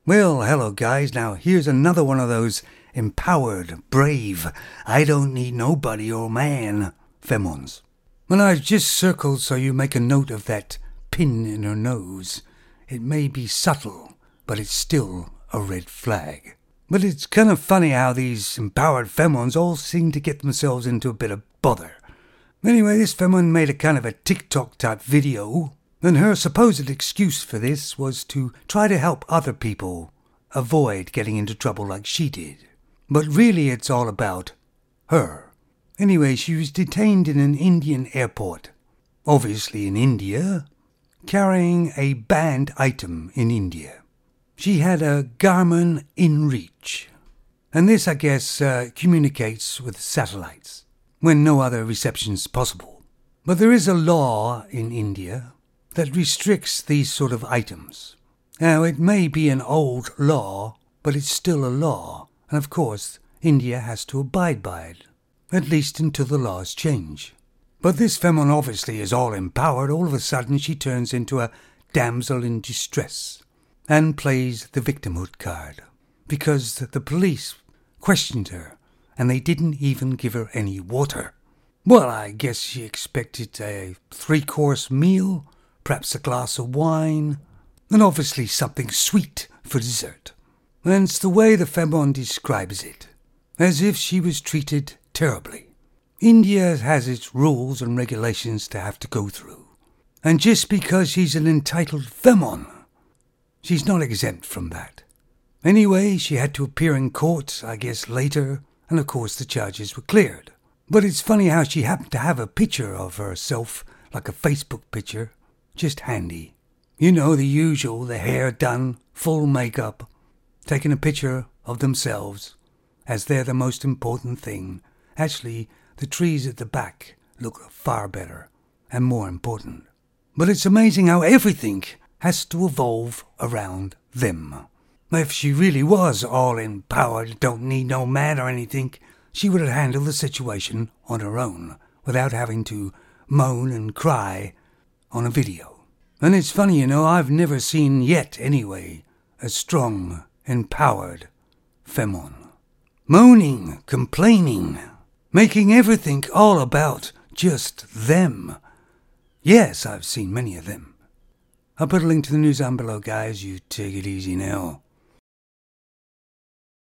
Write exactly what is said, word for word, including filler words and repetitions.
Well, hello guys, now here's another one of those empowered, brave, I don't need nobody or man femons. And I've just circled so you make a note of that pin in her nose. It may be subtle, but it's still a red flag. But it's kind of funny how these empowered femons all seem to get themselves into a bit of bother. Anyway, this femon made a kind of a TikTok type video, and her supposed excuse for this was to try to help other people avoid getting into trouble like she did. But really it's all about her. Anyway, she was detained in an Indian airport, obviously in India, carrying a banned item in India. She had a Garmin InReach, and this, I guess, uh, communicates with satellites when no other reception's possible. But there is a law in India that restricts these sort of items. Now, it may be an old law, but it's still a law, and of course, India has to abide by it, at least until the laws change. But this femon obviously is all empowered. All of a sudden, she turns into a damsel in distress and plays the victimhood card, because the police questioned her, and they didn't even give her any water. Well, I guess she expected a three-course meal, perhaps a glass of wine, and obviously something sweet for dessert. And it's the way the femon describes it, as if she was treated terribly. India has its rules and regulations to have to go through, and just because she's an entitled femon, she's not exempt from that. Anyway, she had to appear in court, I guess, later, and of course the charges were cleared. But it's funny how she happened to have a picture of herself, like a Facebook picture, just handy. You know, the usual, the hair done, full makeup, taking a picture of themselves, as they're the most important thing. Actually, the trees at the back look far better and more important. But it's amazing how everything has to evolve around them. If she really was all empowered, don't need no man or anything, she would have handled the situation on her own, without having to moan and cry on a video. And it's funny, you know, I've never seen yet, anyway, a strong, empowered femon. Moaning, complaining, making everything all about just them. Yes, I've seen many of them. I'll put a link to the news down below, guys. You take it easy now.